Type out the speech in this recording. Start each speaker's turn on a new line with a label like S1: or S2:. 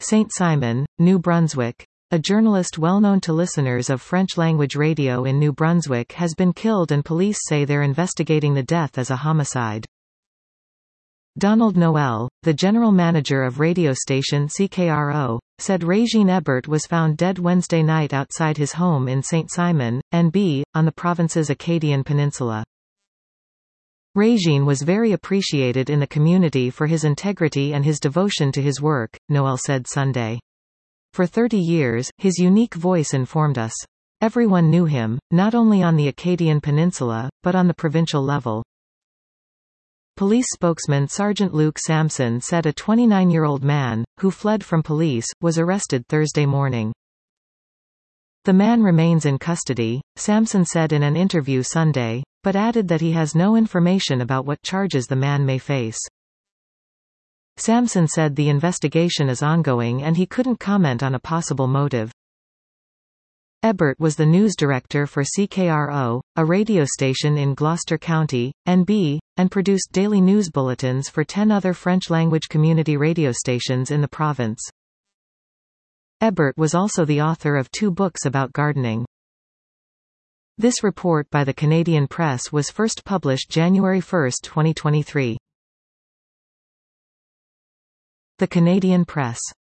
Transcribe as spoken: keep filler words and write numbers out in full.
S1: Saint-Simon, New Brunswick. A journalist well known to listeners of French-language radio in New Brunswick has been killed and police say they're investigating the death as a homicide. Donald Noel, the general manager of radio station C K R O, said Régine Ebert was found dead Wednesday night outside his home in Saint-Simon, N B, on the province's Acadian Peninsula. Régine was very appreciated in the community for his integrity and his devotion to his work, Noel said Sunday. For thirty years, his unique voice informed us. Everyone knew him, not only on the Acadian Peninsula, but on the provincial level. Police spokesman Sergeant Luke Sampson said a twenty-nine-year-old man, who fled from police, was arrested Thursday morning. The man remains in custody, Sampson said in an interview Sunday, but added that he has no information about what charges the man may face. Sampson said the investigation is ongoing and he couldn't comment on a possible motive. Ebert was the news director for C K R O, a radio station in Gloucester County, N B, and produced daily news bulletins for ten other French-language community radio stations in the province. Ebert was also the author of two books about gardening. This report by the Canadian Press was first published January first, twenty twenty-three. The Canadian Press.